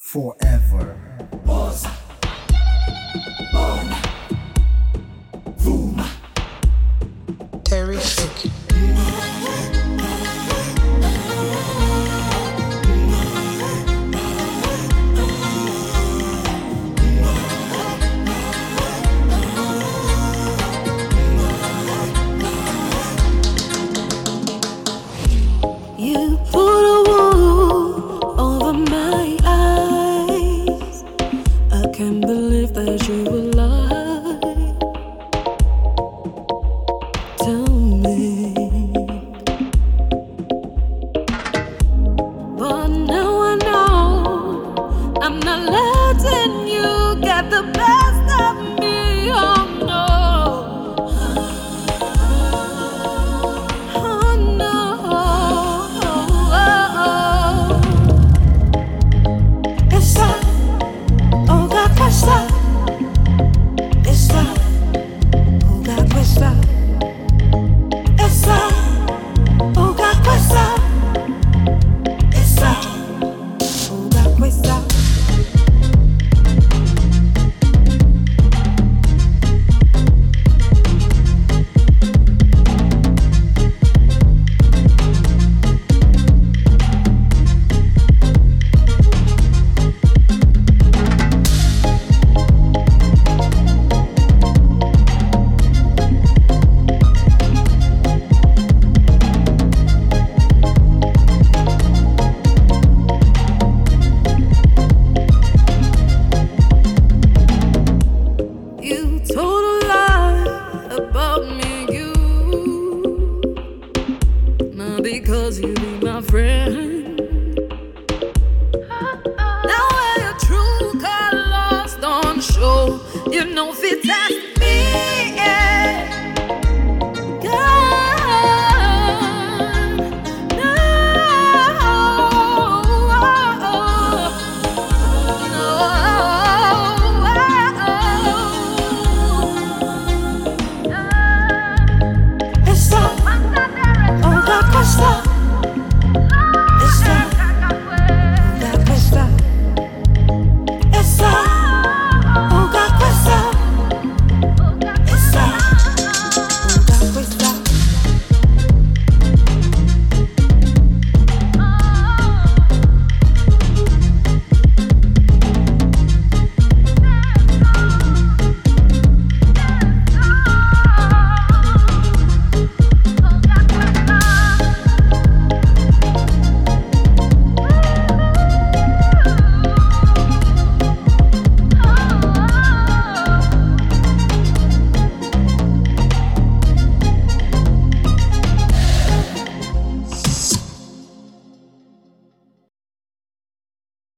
forever. Buzz, burn, boom. Terry Shake. You put a wool over my eyes. I can't believe that you were lying. Tell me, but now I know I'm not letting you get the best.